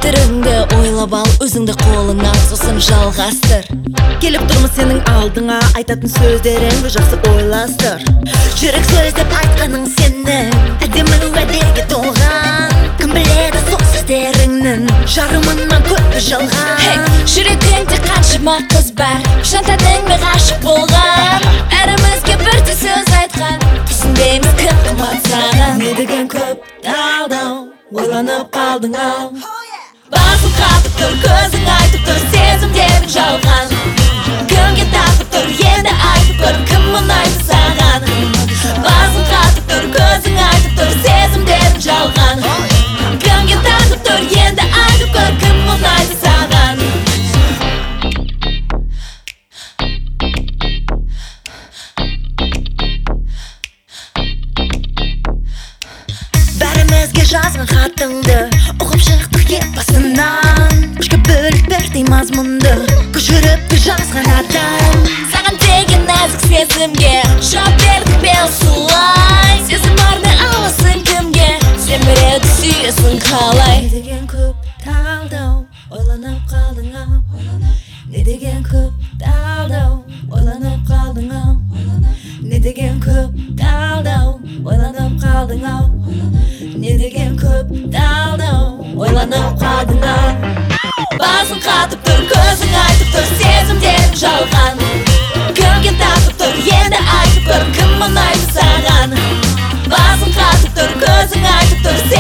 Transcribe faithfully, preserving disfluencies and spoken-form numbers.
Пікіріңді ойлап ал, өзіңді қолыңа сосын жалғастыр. Келіп тұрмын сенің алдыңа, айтатын сөздеріңді жақсы ойластыр. Жүрек сөз деп айтқаның сенің, әдемі уәдеге толған. Кім біледі сол сөздеріңнің жарымынан көпті жалған. Hey, жүрегіңде қаншама қыз бар, шантадың ба ғашық болған. Әрімізге бірдей сөз айтқан, түсінбейміз кім қымбат саған. Не деген көп талдау, ойланып қалдың ау. Басым қатып тұр, көзің айтып тұр, сезімдерің жалған. Кімге тартып тұр, енді айтып көр, кім ұнайды саған. Басым қатып тұр, көзің айтып тұр, сезімдерің жалған. Кімге тартып тұр, енді айтып көр, кім ұнайды саған. Бәрімізге жазған хатыңды оқып шықтық ет басынан. Үшке бөліп бердей мазмұнды көшіріп жазған адам. Саған деген нәзік сезімге жауап бердің бе осылай. Сезім арнай аласың кімге, сен біреуді сүйесің қалай. Не деген көп талдау, ойланып қалдың ау. Не деген көп талдау, ойланып қалдың ау. Не деген көп талдау, ойланып қалдың ау. Не деген көп талдау, ойланып қалдың ау. Басың қатып тұр, көзің айтып тұр, сезімдерің жалған. Кімге тартып тұр, енді айтып көр, кім ұнайды саған. Басың қатып тұр, көзің айтып тұр,